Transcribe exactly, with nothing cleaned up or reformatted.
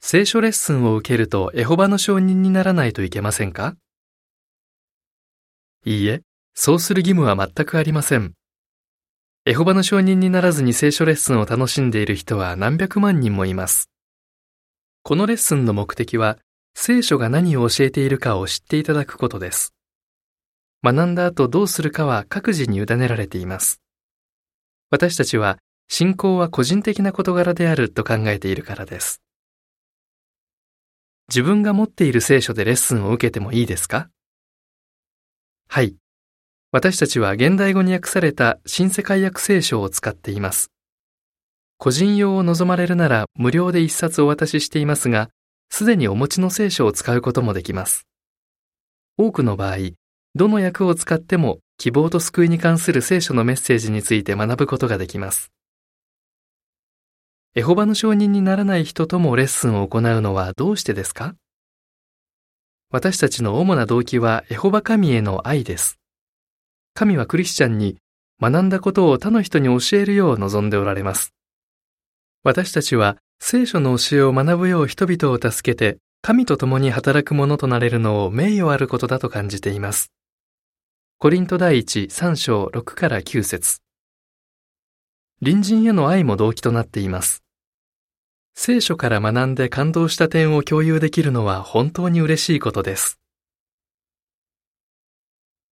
聖書レッスンを受けるとエホバの証人にならないといけませんか？いいえ、そうする義務は全くありません。エホバの証人にならずに聖書レッスンを楽しんでいる人は何百万人もいます。このレッスンの目的は、聖書が何を教えているかを知っていただくことです。学んだ後どうするかは各自に委ねられています。私たちは、信仰は個人的な事柄であると考えているからです。自分が持っている聖書でレッスンを受けてもいいですか？はい。私たちは現代語に訳された新世界訳聖書を使っています。個人用を望まれるなら無料で一冊お渡ししていますが、すでにお持ちの聖書を使うこともできます。多くの場合、どの訳を使っても希望と救いに関する聖書のメッセージについて学ぶことができます。エホバの証人にならない人ともレッスンを行うのはどうしてですか？私たちの主な動機はエホバ神への愛です。神はクリスチャンに学んだことを他の人に教えるよう望んでおられます。私たちは聖書の教えを学ぶよう人々を助けて神と共に働くものとなれるのを名誉あることだと感じています。コリント第一さん章ろくからきゅう節。隣人への愛も動機となっています。聖書から学んで感動した点を共有できるのは本当に嬉しいことです。